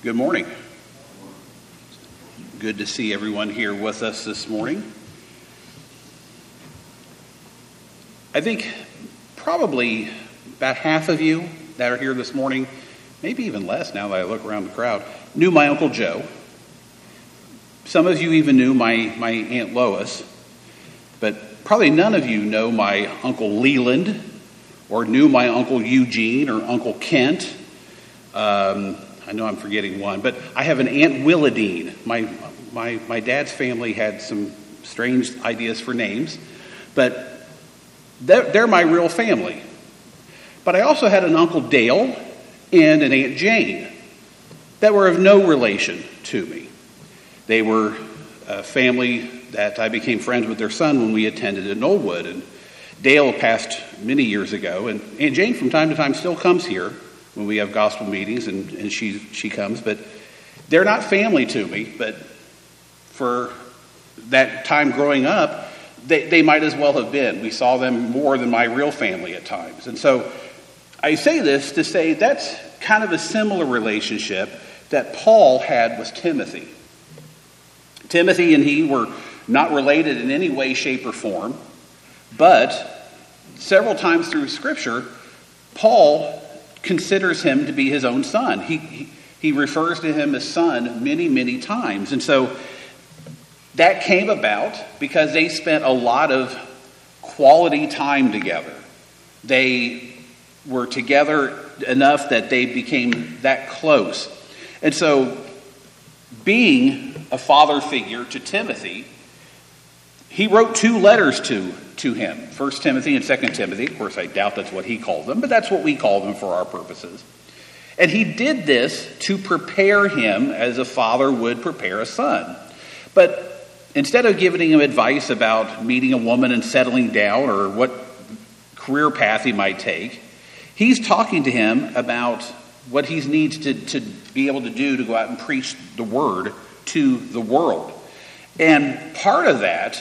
Good morning. Good to see everyone here with us this morning. I think probably about half of you that are here this morning, maybe even less now that I look around the crowd, knew my Uncle Joe. Some of you even knew my Aunt Lois, but probably none of you know my Uncle Leland or knew my Uncle Eugene or Uncle Kent. I know I'm forgetting one, but I have an Aunt Willadine. My dad's family had some strange ideas for names, but they're my real family. But I also had an Uncle Dale and an Aunt Jane that were of no relation to me. They were a family that I became friends with their son when we attended at Knollwood. And Dale passed many years ago, and Aunt Jane from time to time still comes here when we have gospel meetings, and she comes. But they're not family to me, but for that time growing up, they might as well have been. We saw them more than my real family at times. And so I say this to say that's kind of a similar relationship that Paul had with Timothy. Timothy and he were not related in any way, shape, or form, but several times through Scripture, Paul considers him to be his own son. He refers to him as son many, many times. And so that came about because they spent a lot of quality time together. They were together enough that they became that close. And so being a father figure to Timothy, he wrote 2 letters to him, 1 Timothy and 2 Timothy. Of course, I doubt that's what he called them, but that's what we call them for our purposes. And he did this to prepare him as a father would prepare a son. But instead of giving him advice about meeting a woman and settling down or what career path he might take, he's talking to him about what he needs to be able to do to go out and preach the word to the world. And part of that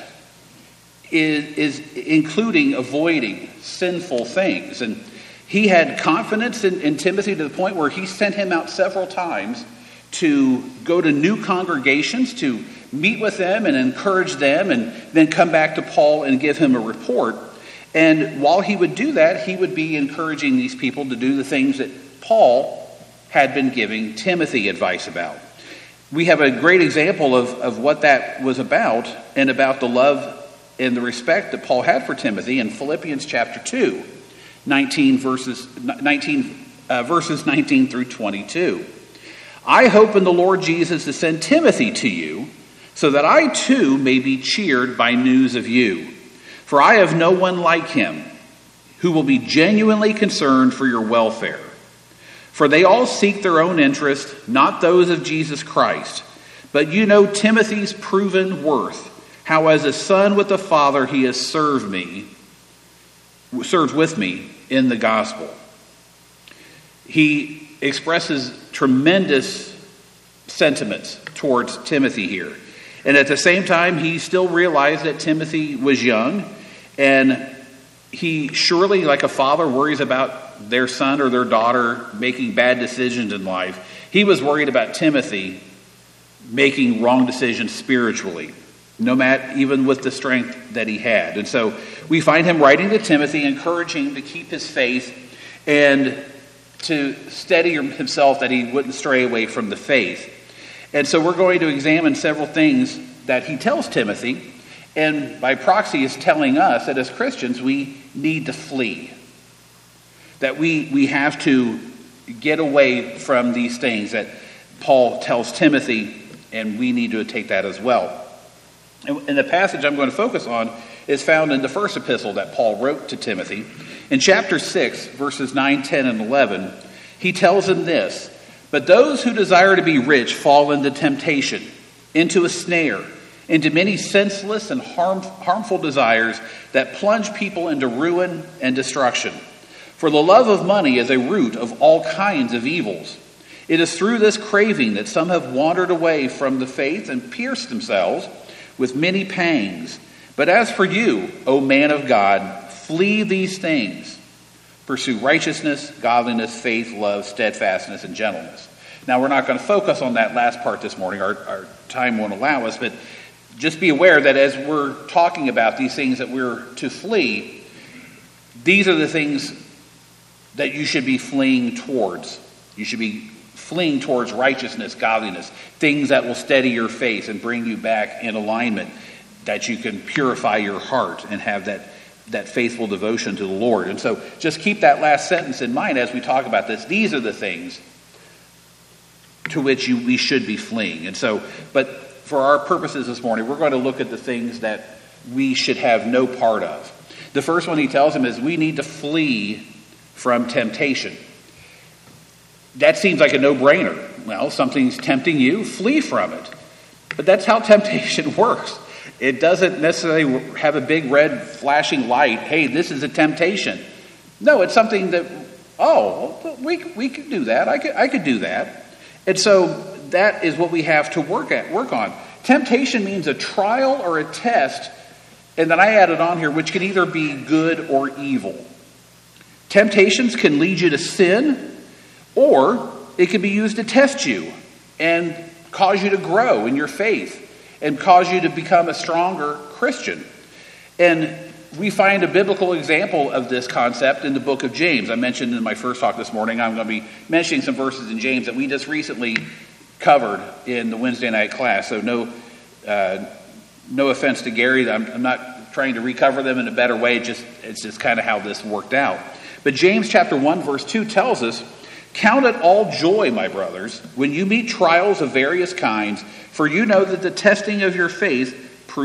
is including avoiding sinful things. And he had confidence in Timothy to the point where he sent him out several times to go to new congregations, to meet with them and encourage them, and then come back to Paul and give him a report. And while he would do that, he would be encouraging these people to do the things that Paul had been giving Timothy advice about. We have a great example of what that was about, and about the love and the respect that Paul had for Timothy in Philippians chapter 2, verses 19 through 22. I hope in the Lord Jesus to send Timothy to you, so that I too may be cheered by news of you. For I have no one like him, who will be genuinely concerned for your welfare. For they all seek their own interest, not those of Jesus Christ. But you know Timothy's proven worth, how as a son with the Father he has served with me in the gospel. He expresses tremendous sentiments towards Timothy here. And at the same time, he still realized that Timothy was young, and he surely, like a father, worries about their son or their daughter making bad decisions in life. He was worried about Timothy making wrong decisions spiritually, no matter even with the strength that he had. And so we find him writing to Timothy, encouraging him to keep his faith and to steady himself that he wouldn't stray away from the faith. And so we're going to examine several things that he tells Timothy, and by proxy is telling us that as Christians we need to flee. That we have to get away from these things that Paul tells Timothy, and we need to take that as well. And the passage I'm going to focus on is found in the first epistle that Paul wrote to Timothy. In chapter 6, verses 9, 10, and 11, he tells him this: But those who desire to be rich fall into temptation, into a snare, into many senseless and harmful desires that plunge people into ruin and destruction. For the love of money is a root of all kinds of evils. It is through this craving that some have wandered away from the faith and pierced themselves with many pangs. But as for you, O man of God, flee these things. Pursue righteousness, godliness, faith, love, steadfastness, and gentleness. Now, we're not going to focus on that last part this morning. Our time won't allow us, but just be aware that as we're talking about these things that we're to flee, these are the things that you should be fleeing towards. You should be fleeing towards righteousness, godliness, things that will steady your faith and bring you back in alignment, that you can purify your heart and have that faithful devotion to the Lord. And so just keep that last sentence in mind as we talk about this. These are the things to which we should be fleeing. And so, but for our purposes this morning, we're going to look at the things that we should have no part of. The first one he tells him is we need to flee from temptation. That seems like a no-brainer. Well, something's tempting you, flee from it. But that's how temptation works. It doesn't necessarily have a big red flashing light. Hey, this is a temptation. No, it's something that, we could do that. I could do that. And so that is what we have to work on. Temptation means a trial or a test, and then I added on here, which can either be good or evil. Temptations can lead you to sin, or it can be used to test you and cause you to grow in your faith and cause you to become a stronger Christian. And we find a biblical example of this concept in the book of James. I mentioned in my first talk this morning, I'm going to be mentioning some verses in James that we just recently covered in the Wednesday night class. So no offense to Gary. I'm not trying to recover them in a better way. It's just kind of how this worked out. But James chapter 1 verse 2 tells us, "Count it all joy, my brothers, when you meet trials of various kinds, for you know that the testing of your faith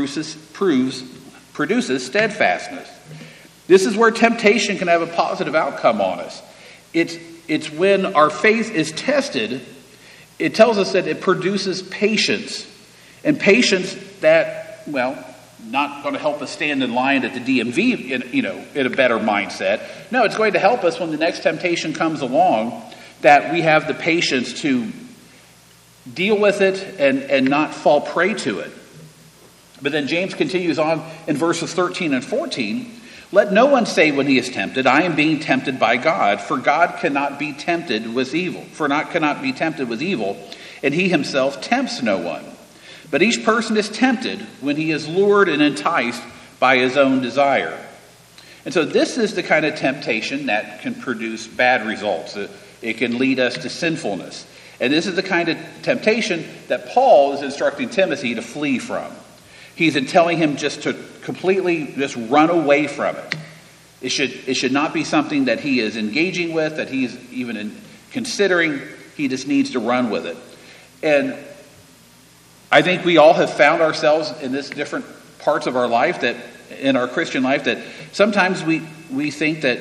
produces steadfastness." This is where temptation can have a positive outcome on us. It's when our faith is tested, it tells us that it produces patience. And patience that, not going to help us stand in line at the DMV in a better mindset. No, it's going to help us when the next temptation comes along, that we have the patience to deal with it and not fall prey to it. But then James continues on in verses 13 and 14. "Let no one say when he is tempted, I am being tempted by God, for God cannot be tempted with evil. Cannot be tempted with evil, and he himself tempts no one. But each person is tempted when he is lured and enticed by his own desire." And so this is the kind of temptation that can produce bad results. It can lead us to sinfulness. And this is the kind of temptation that Paul is instructing Timothy to flee from. He's telling him just to completely just run away from it. It should not be something that he is engaging with, that he's even considering. He just needs to run with it. And I think we all have found ourselves in this different parts of our life, that in our Christian life, that sometimes we think that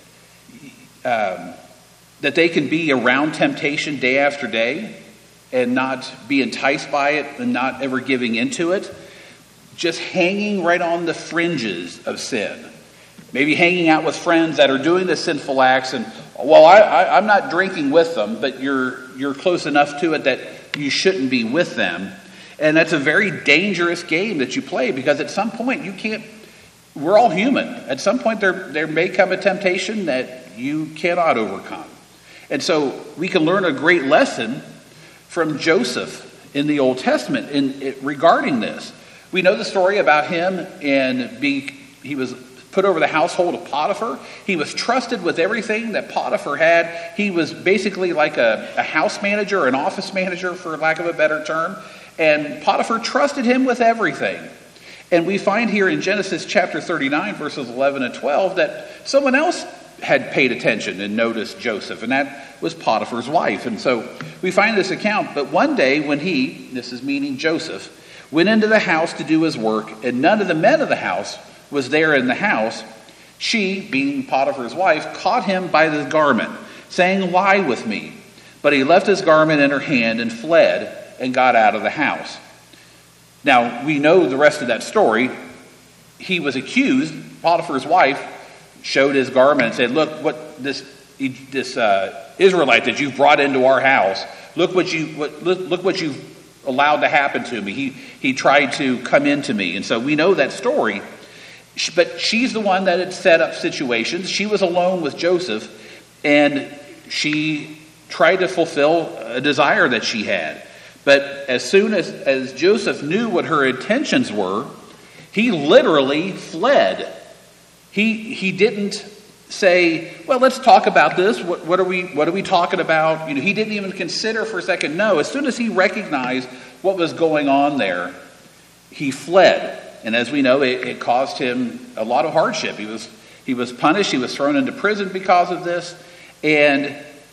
they can be around temptation day after day and not be enticed by it and not ever giving into it, just hanging right on the fringes of sin. Maybe hanging out with friends that are doing the sinful acts, and I'm not drinking with them, but you're close enough to it that you shouldn't be with them. And that's a very dangerous game that you play, because at some point we're all human. At some point there may come a temptation that you cannot overcome. And so we can learn a great lesson from Joseph in the Old Testament regarding this. We know the story about him, and he was put over the household of Potiphar. He was trusted with everything that Potiphar had. He was basically like a house manager, an office manager, for lack of a better term. And Potiphar trusted him with everything. And we find here in Genesis chapter 39, verses 11 and 12, that someone else had paid attention and noticed Joseph, and that was Potiphar's wife. And so we find this account. But one day when this is meaning Joseph, went into the house to do his work, and none of the men of the house was there in the house, she, being Potiphar's wife, caught him by the garment, saying, "Lie with me." But he left his garment in her hand and fled and got out of the house. Now, we know the rest of that story. He was accused. Potiphar's wife showed his garment and said, "Look what this Israelite that you've brought into our house. Look what you've allowed to happen to me. He tried to come into me." And so we know that story. But she's the one that had set up situations. She was alone with Joseph, and she tried to fulfill a desire that she had. But as soon as Joseph knew what her intentions were, he literally fled. He didn't say, well, let's talk about this. What are we talking about? He didn't even consider for a second. No, as soon as he recognized what was going on there, he fled. And as we know, it caused him a lot of hardship. He was punished. He was thrown into prison because of this, and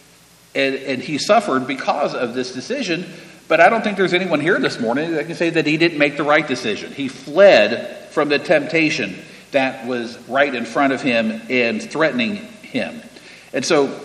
he suffered because of this decision. But I don't think there's anyone here this morning that can say that he didn't make the right decision. He fled from the temptation that was right in front of him and threatening him. And so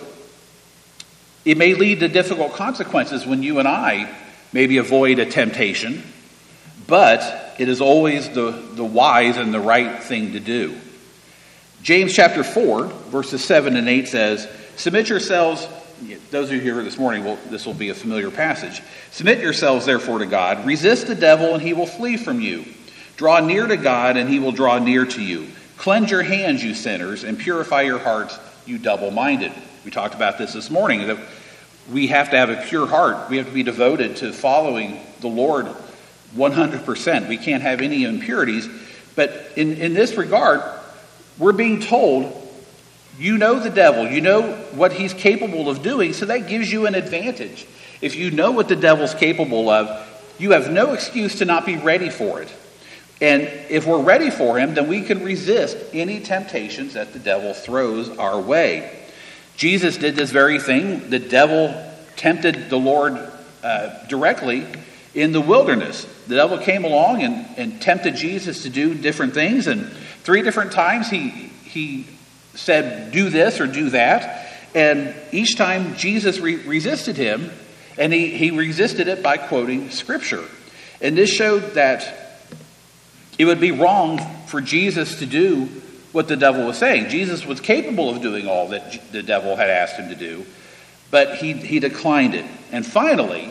it may lead to difficult consequences when you and I maybe avoid a temptation, but it is always the wise and the right thing to do. James chapter 4, verses 7 and 8 says, submit yourselves, those of you here this morning, this will be a familiar passage. Submit yourselves therefore to God, resist the devil and he will flee from you. Draw near to God and he will draw near to you. Cleanse your hands, you sinners, and purify your hearts, you double-minded. We talked about this morning, that we have to have a pure heart. We have to be devoted to following the Lord 100%. We can't have any impurities. But in this regard, we're being told, you know the devil, you know what he's capable of doing, so that gives you an advantage. If you know what the devil's capable of, you have no excuse to not be ready for it. And if we're ready for him, then we can resist any temptations that the devil throws our way. Jesus did this very thing. The devil tempted the Lord directly in the wilderness. The devil came along and tempted Jesus to do different things. And 3 different times he said, do this or do that. And each time Jesus resisted him, and he resisted it by quoting Scripture. And this showed that it would be wrong for Jesus to do what the devil was saying. Jesus was capable of doing all that the devil had asked him to do, but he declined it. And finally,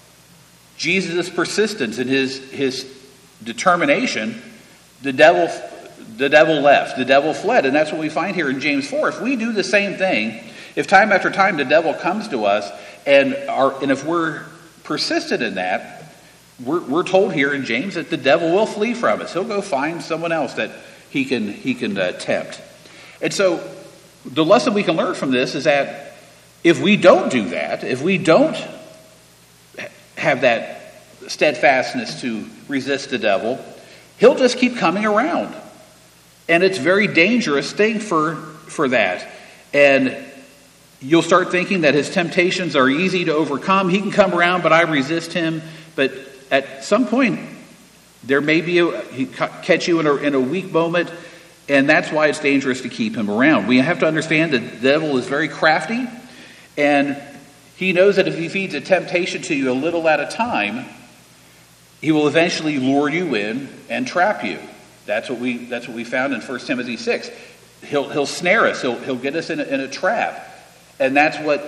Jesus' persistence and his determination, the devil left. The devil fled. And that's what we find here in James 4. If we do the same thing, if time after time the devil comes to us and if we're persistent in that, we're told here in James that the devil will flee from us. He'll go find someone else that he can tempt. And so the lesson we can learn from this is that if we don't do that, if we don't have that steadfastness to resist the devil, he'll just keep coming around. And it's a very dangerous thing for that. And you'll start thinking that his temptations are easy to overcome. He can come around, but I resist him. But at some point, there may be he catch you in a weak moment, and that's why it's dangerous to keep him around. We have to understand that the devil is very crafty, and he knows that if he feeds a temptation to you a little at a time, he will eventually lure you in and trap you. That's what we found in 1 Timothy 6. He'll snare us. He'll get us in a trap, and that's what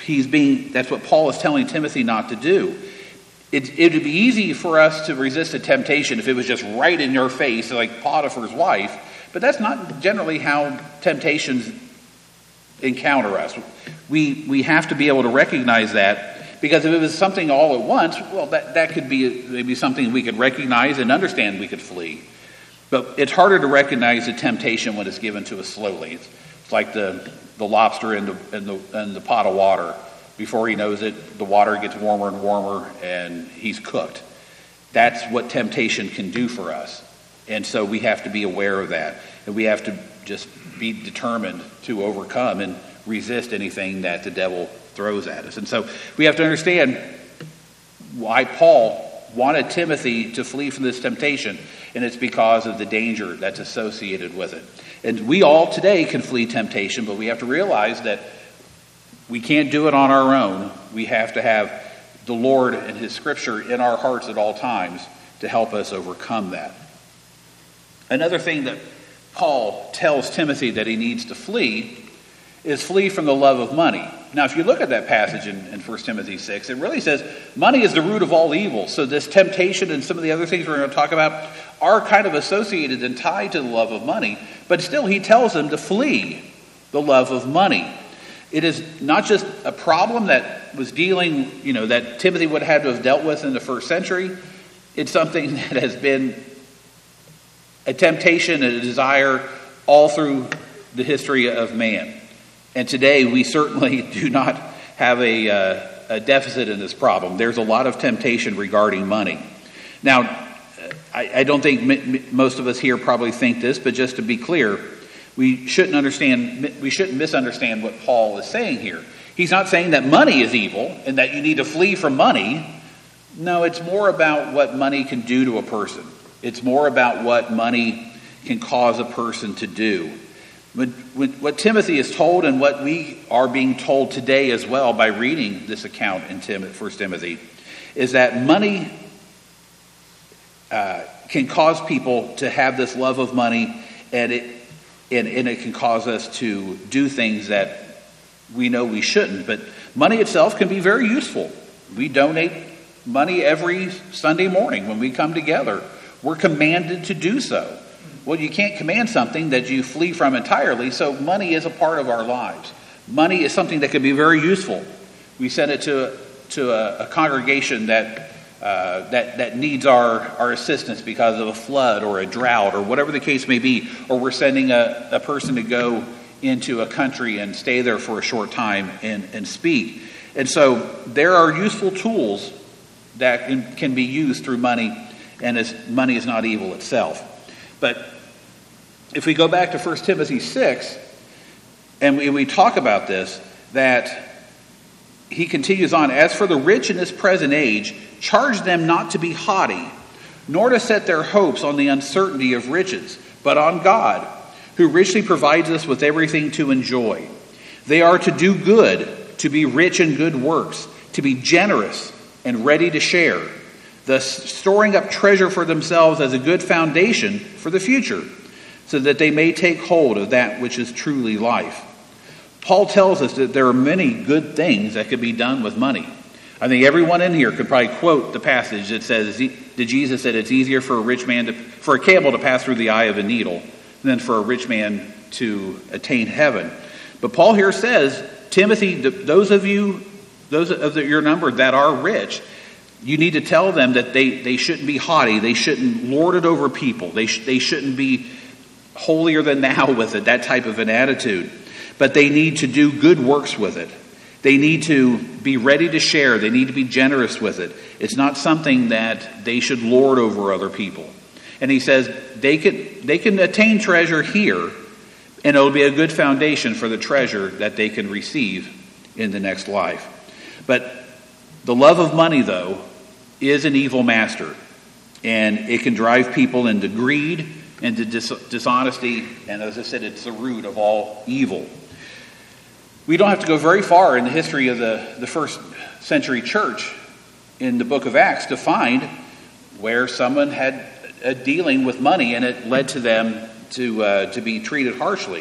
Paul is telling Timothy not to do. It would be easy for us to resist a temptation if it was just right in your face, like Potiphar's wife. But that's not generally how temptations encounter us. We have to be able to recognize that, because if it was something all at once, well, that could be maybe something we could recognize and understand we could flee. But it's harder to recognize the temptation when it's given to us slowly. It's like the lobster in the pot of water. Before he knows it, the water gets warmer and warmer, and he's cooked. That's what temptation can do for us. And so we have to be aware of that. And we have to just be determined to overcome and resist anything that the devil throws at us. And so we have to understand why Paul wanted Timothy to flee from this temptation, and it's because of the danger that's associated with it. And we all today can flee temptation, but we have to realize that we can't do it on our own. We have to have the Lord and his Scripture in our hearts at all times to help us overcome that. Another thing that Paul tells Timothy that he needs to flee is flee from the love of money. Now, if you look at that passage in 1 Timothy 6, it really says money is the root of all evil. So this temptation and some of the other things we're going to talk about are kind of associated and tied to the love of money. But still, he tells them to flee the love of money. It is not just a problem that was dealing, that Timothy would have had to have dealt with in the first century. It's something that has been a temptation and a desire all through the history of man. And today we certainly do not have a deficit in this problem. There's a lot of temptation regarding money. Now, I don't think most of us here probably think this, but just to be clear, we shouldn't misunderstand what Paul is saying here. He's not saying that money is evil and that you need to flee from money. No, it's more about what money can do to a person. It's more about what money can cause a person to do. What Timothy is told and what we are being told today as well by reading this account in 1 Timothy is that money can cause people to have this love of money, and it can cause us to do things that we know we shouldn't. But money itself can be very useful. We donate money every Sunday morning when we come together. We're commanded to do so. Well, you can't command something that you flee from entirely, so money is a part of our lives. Money is something that can be very useful. We send it to a congregation that needs our assistance because of a flood or a drought or whatever the case may be, or we're sending a person to go into a country and stay there for a short time and speak. And so there are useful tools that can be used through money, and money is not evil itself. But if we go back to 1 Timothy 6, and we talk about this, that he continues on, as for the rich in this present age, charge them not to be haughty, nor to set their hopes on the uncertainty of riches, but on God, who richly provides us with everything to enjoy. They are to do good, to be rich in good works, to be generous and ready to share, thus storing up treasure for themselves as a good foundation for the future, so that they may take hold of that which is truly life. Paul tells us that there are many good things that could be done with money. I think everyone in here could probably quote the passage that says that Jesus said it's easier for a camel to pass through the eye of a needle than for a rich man to attain heaven. But Paul here says, Timothy, those of your number that are rich, you need to tell them that they shouldn't be haughty. They shouldn't lord it over people. They shouldn't be holier than thou with it, that type of an attitude. But they need to do good works with it. They need to be ready to share. They need to be generous with it. It's not something that they should lord over other people. And he says they can attain treasure here, and it'll be a good foundation for the treasure that they can receive in the next life. But the love of money, though, is an evil master, and it can drive people into greed, into dishonesty, and as I said, it's the root of all evil. We don't have to go very far in the history of the first century church in the book of Acts to find where someone had a dealing with money and it led to them to be treated harshly.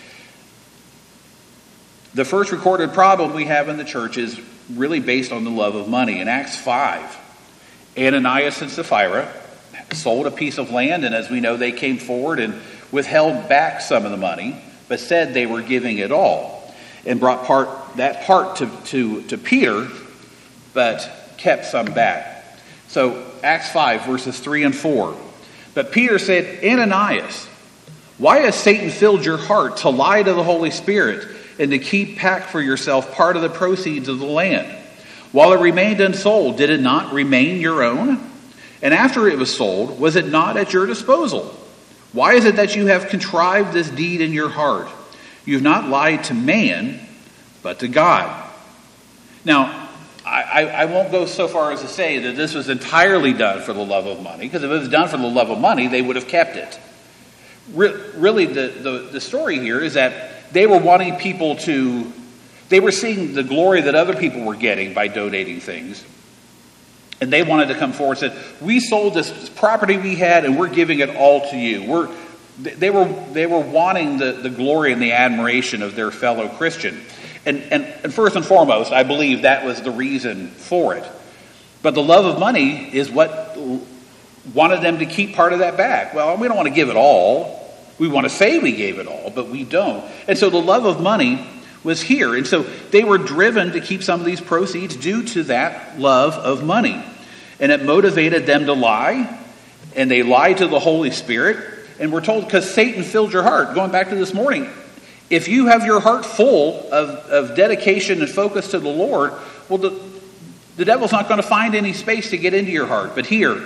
The first recorded problem we have in the church is really based on the love of money. In Acts 5, Ananias and Sapphira sold a piece of land, and as we know, they came forward and withheld back some of the money, but said they were giving it all, and brought that part to Peter, but kept some back. So Acts 5, verses 3 and 4. But Peter said, Ananias, why has Satan filled your heart to lie to the Holy Spirit and to keep back for yourself part of the proceeds of the land? While it remained unsold, did it not remain your own? And after it was sold, was it not at your disposal? Why is it that you have contrived this deed in your heart? You have not lied to man, but to God. Now, I won't go so far as to say that this was entirely done for the love of money, because if it was done for the love of money, they would have kept it. Really, the story here is that they were wanting people to... They were seeing the glory that other people were getting by donating things. And they wanted to come forward and said, we sold this property we had and we're giving it all to you. They were wanting the glory and the admiration of their fellow Christian. And first and foremost, I believe that was the reason for it. But the love of money is what wanted them to keep part of that back. Well, we don't want to give it all. We want to say we gave it all, but we don't. And so the love of money was here. And so they were driven to keep some of these proceeds due to that love of money. And it motivated them to lie, and they lied to the Holy Spirit. And we're told because Satan filled your heart. Going back to this morning, if you have your heart full of dedication and focus to the Lord, well, the devil's not going to find any space to get into your heart. But here,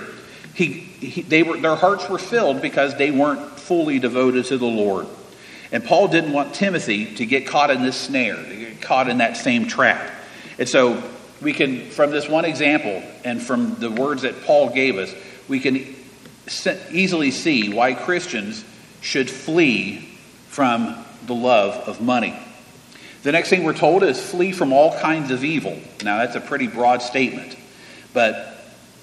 their hearts were filled because they weren't fully devoted to the Lord. And Paul didn't want Timothy to get caught in this snare, to get caught in that same trap. And so we can, from this one example and from the words that Paul gave us, we can easily see why Christians should flee from the love of money. The next thing we're told is flee from all kinds of evil. Now that's a pretty broad statement, but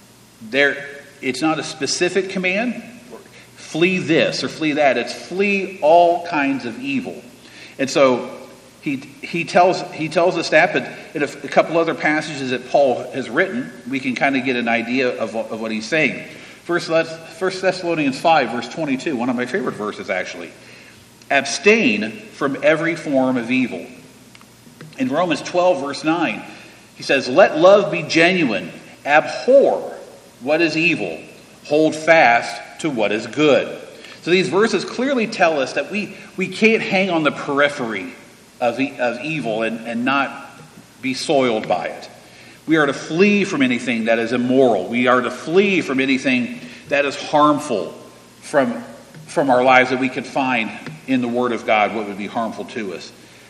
it's not a specific command. Flee this or flee that. It's flee all kinds of evil. And so he tells us that, but in a couple other passages that Paul has written, we can kind of get an idea of what he's saying. 1 Thessalonians 5, verse 22, one of my favorite verses actually. Abstain from every form of evil. In Romans 12, verse 9, he says, let love be genuine. Abhor what is evil. Hold fast to what is good. So these verses clearly tell us that we can't hang on the periphery of evil and not be soiled by it. We are to flee from anything that is immoral. We are to flee from anything that is harmful from our lives that we could find in the Word of God, what would be harmful to us.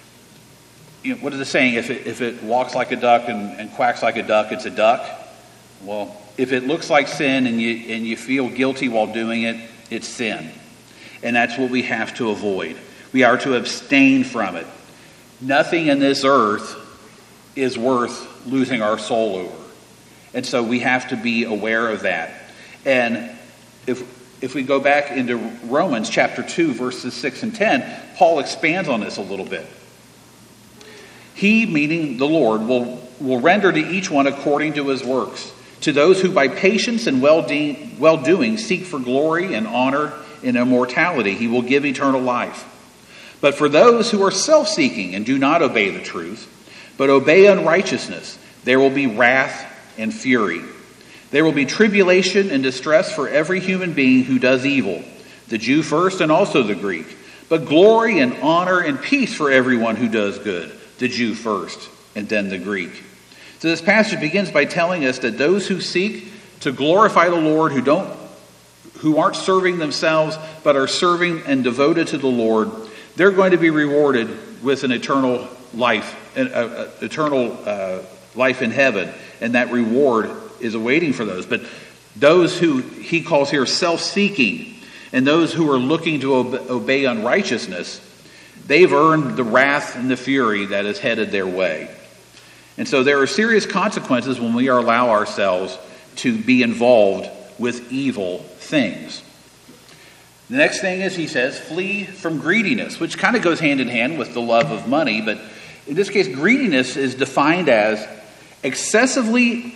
What is the saying? If it walks like a duck and quacks like a duck, it's a duck. Well, if it looks like sin and you feel guilty while doing it, it's sin. And that's what we have to avoid. We are to abstain from it. Nothing in this earth is worth losing our soul over. And so we have to be aware of that. And if we go back into Romans chapter 2, verses 6 and 10, Paul expands on this a little bit. He, meaning the Lord, will render to each one according to his works. To those who by patience and well-doing seek for glory and honor and immortality, he will give eternal life. But for those who are self-seeking and do not obey the truth, but obey unrighteousness, there will be wrath and fury. There will be tribulation and distress for every human being who does evil, the Jew first and also the Greek, but glory and honor and peace for everyone who does good, the Jew first and then the Greek. So this passage begins by telling us that those who seek to glorify the Lord, who aren't serving themselves but are serving and devoted to the Lord, they're going to be rewarded with an eternal life, life in heaven, and that reward is awaiting for those. But those who he calls here self-seeking and those who are looking to obey unrighteousness, they've earned the wrath and the fury that is headed their way. And so there are serious consequences when we allow ourselves to be involved with evil things. The next thing is, he says, flee from greediness, which kind of goes hand in hand with the love of money. But in this case, greediness is defined as excessively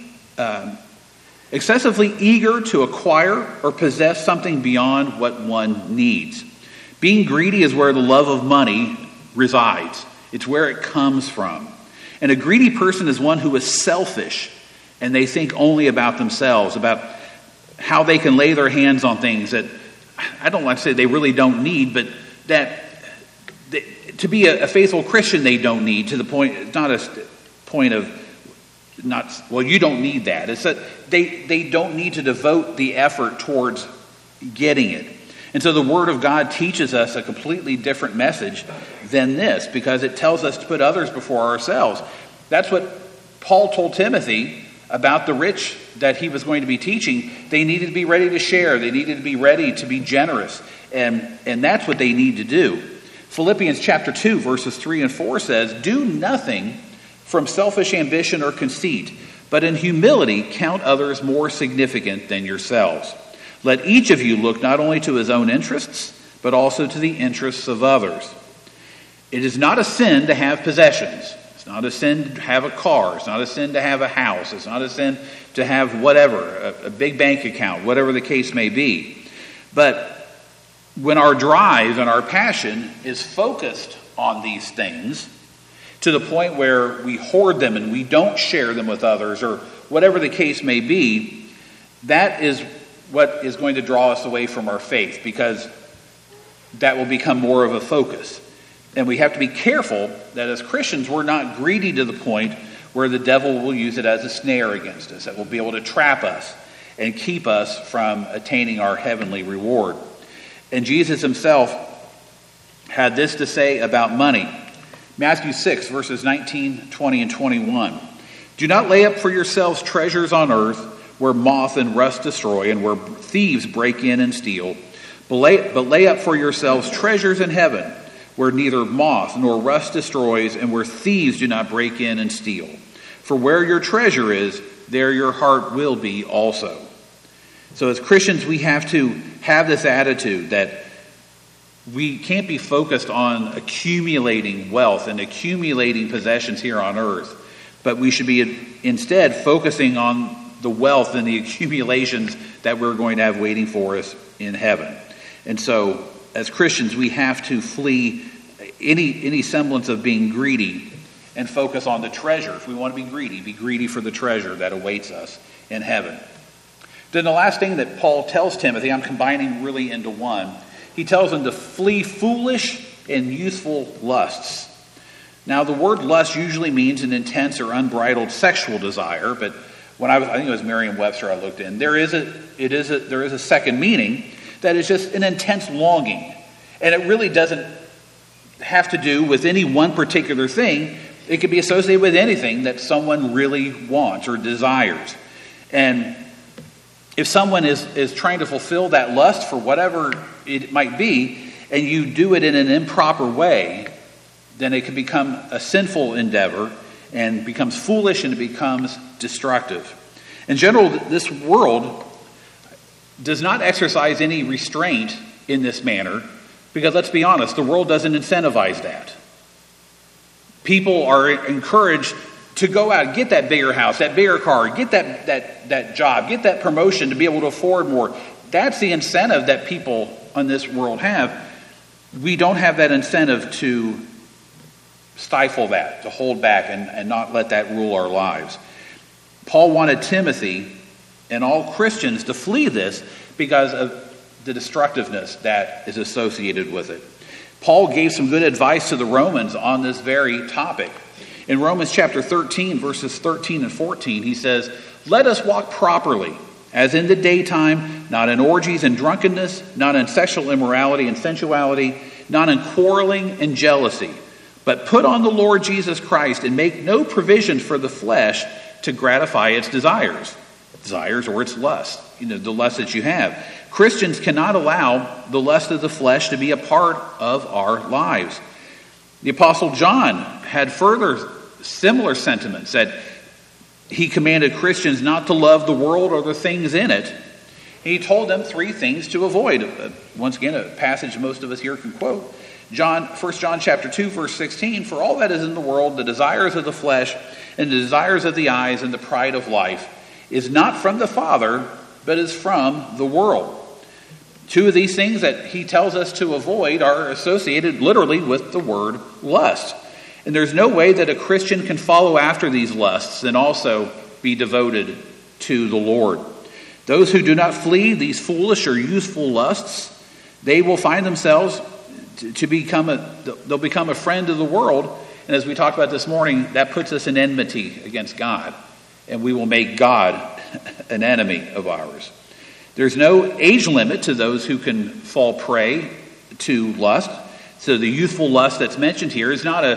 eager to acquire or possess something beyond what one needs. Being greedy is where the love of money resides. It's where it comes from. And a greedy person is one who is selfish, and they think only about themselves, about how they can lay their hands on things that, I don't like to say they really don't need, but that to be a faithful Christian they don't need, to the point, it's not a point of you don't need that. It's that they don't need to devote the effort towards getting it. And so the Word of God teaches us a completely different message than this, because it tells us to put others before ourselves. That's what Paul told Timothy about the rich that he was going to be teaching. They needed to be ready to share. They needed to be ready to be generous. And that's what they need to do. Philippians chapter 2, verses 3 and 4 says, do nothing from selfish ambition or conceit, but in humility count others more significant than yourselves. Let each of you look not only to his own interests, but also to the interests of others. It is not a sin to have possessions. It's not a sin to have a car. It's not a sin to have a house. It's not a sin to have whatever, a big bank account, whatever the case may be. But when our drive and our passion is focused on these things, to the point where we hoard them and we don't share them with others, or whatever the case may be, that is what is going to draw us away from our faith, because that will become more of a focus. And we have to be careful that as Christians we're not greedy to the point where the devil will use it as a snare against us, that will be able to trap us and keep us from attaining our heavenly reward. And Jesus himself had this to say about money. Matthew 6, verses 19, 20, and 21. Do not lay up for yourselves treasures on earth, where moth and rust destroy, and where thieves break in and steal. But lay up for yourselves treasures in heaven, where neither moth nor rust destroys, and where thieves do not break in and steal. For where your treasure is, there your heart will be also. So as Christians, we have to have this attitude that we can't be focused on accumulating wealth and accumulating possessions here on earth, but we should be instead focusing on the wealth and the accumulations that we're going to have waiting for us in heaven. And so, as Christians, we have to flee any semblance of being greedy and focus on the treasure. If we want to be greedy for the treasure that awaits us in heaven. Then the last thing that Paul tells Timothy, I'm combining really into one, he tells him to flee foolish and youthful lusts. Now, the word lust usually means an intense or unbridled sexual desire, but I think it was Merriam-Webster I looked in, there is a second meaning that is just an intense longing. And it really doesn't have to do with any one particular thing. It could be associated with anything that someone really wants or desires. And if someone is trying to fulfill that lust for whatever it might be, and you do it in an improper way, then it can become a sinful endeavor and becomes foolish and it becomes destructive. In general, this world does not exercise any restraint in this manner, because let's be honest, the world doesn't incentivize that. People are encouraged to go out, get that bigger house, that bigger car, get that job, get that promotion to be able to afford more. That's the incentive that people on this world have. We don't have that incentive to stifle that, to hold back and not let that rule our lives. Paul wanted Timothy and all Christians to flee this because of the destructiveness that is associated with it. Paul gave some good advice to the Romans on this very topic. In Romans chapter 13, verses 13 and 14, he says, "Let us walk properly, as in the daytime, not in orgies and drunkenness, not in sexual immorality and sensuality, not in quarreling and jealousy, but put on the Lord Jesus Christ and make no provision for the flesh to gratify its desires or its lust," the lust that you have. Christians cannot allow the lust of the flesh to be a part of our lives. The Apostle John had further similar sentiments, that he commanded Christians not to love the world or the things in it. He told them three things to avoid. Once again, a passage most of us here can quote. 1 John chapter 2, verse 16, "For all that is in the world, the desires of the flesh and the desires of the eyes and the pride of life, is not from the Father, but is from the world." Two of these things that he tells us to avoid are associated literally with the word lust. And there's no way that a Christian can follow after these lusts and also be devoted to the Lord. Those who do not flee these foolish or youthful lusts, they will find themselves they'll become a friend of the world. And as we talked about this morning, that puts us in enmity against God. And we will make God an enemy of ours. There's no age limit to those who can fall prey to lust. So the youthful lust that's mentioned here is not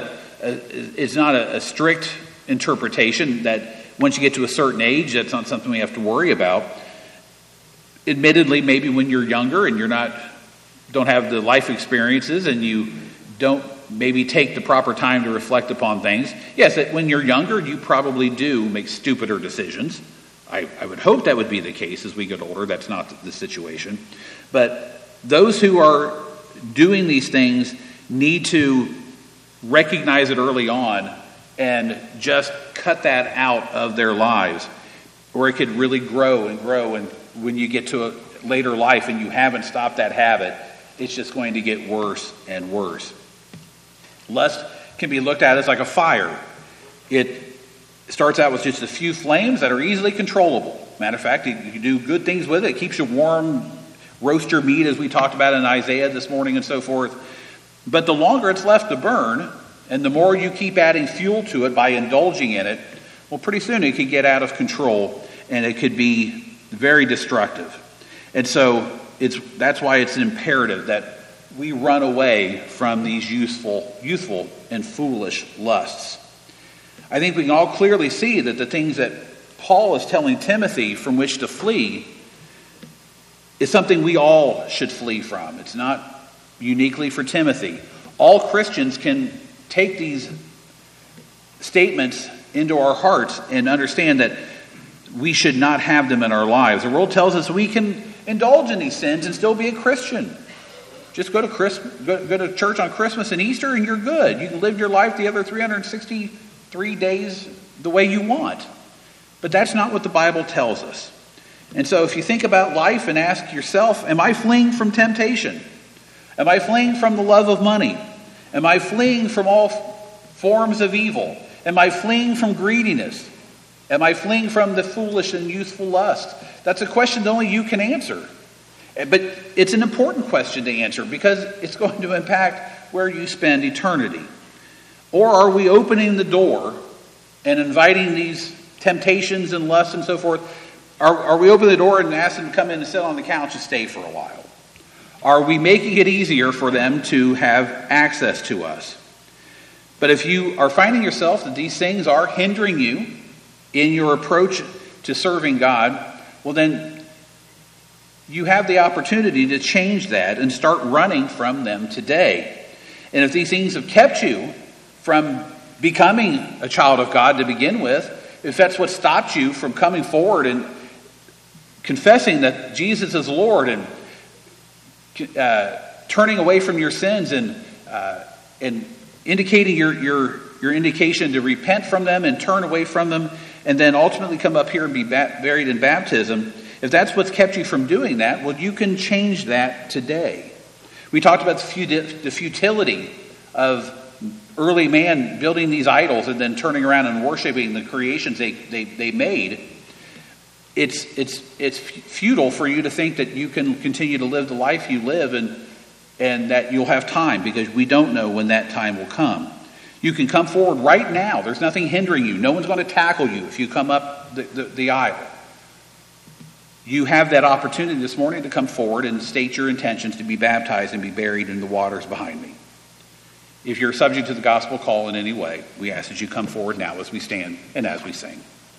a strict interpretation that once you get to a certain age, that's not something we have to worry about. Admittedly, maybe when you're younger and don't have the life experiences and you don't maybe take the proper time to reflect upon things. Yes, when you're younger, you probably do make stupider decisions. I would hope that would be the case as we get older. That's not the situation. But those who are doing these things need to recognize it early on and just cut that out of their lives, or it could really grow and grow. And when you get to a later life and you haven't stopped that habit, it's just going to get worse and worse. Lust can be looked at as like a fire. It starts out with just a few flames that are easily controllable. Matter of fact, you can do good things with it. It keeps you warm, roast your meat, as we talked about in Isaiah this morning and so forth. But the longer it's left to burn, and the more you keep adding fuel to it by indulging in it, well, pretty soon it could get out of control, and it could be very destructive. And so that's why it's imperative that we run away from these youthful and foolish lusts. I think we can all clearly see that the things that Paul is telling Timothy from which to flee is something we all should flee from. It's not uniquely for Timothy. All Christians can take these statements into our hearts and understand that we should not have them in our lives. The world tells us we can indulge in these sins and still be a Christian. Just go to church on Christmas and Easter and you're good. You can live your life the other 363 days the way you want. But that's not what the Bible tells us. And so if you think about life and ask yourself, am I fleeing from temptation? Am I fleeing from the love of money? Am I fleeing from all forms of evil? Am I fleeing from greediness? Am I fleeing from the foolish and youthful lust? That's a question that only you can answer. But it's an important question to answer because it's going to impact where you spend eternity. Or are we opening the door and inviting these temptations and lusts and so forth? Are we opening the door and asking them to come in and sit on the couch and stay for a while? Are we making it easier for them to have access to us? But if you are finding yourself that these things are hindering you in your approach to serving God, well then you have the opportunity to change that and start running from them today. And if these things have kept you from becoming a child of God to begin with, if that's what stopped you from coming forward and confessing that Jesus is Lord and turning away from your sins and indicating your indication to repent from them and turn away from them and then ultimately come up here and be buried in baptism, if that's what's kept you from doing that, well, you can change that today. We talked about the futility of early man building these idols and then turning around and worshiping the creations they made. It's futile for you to think that you can continue to live the life you live and that you'll have time, because we don't know when that time will come. You can come forward right now. There's nothing hindering you. No one's going to tackle you if you come up the aisle. You have that opportunity this morning to come forward and state your intentions to be baptized and be buried in the waters behind me. If you're subject to the gospel call in any way, we ask that you come forward now as we stand and as we sing.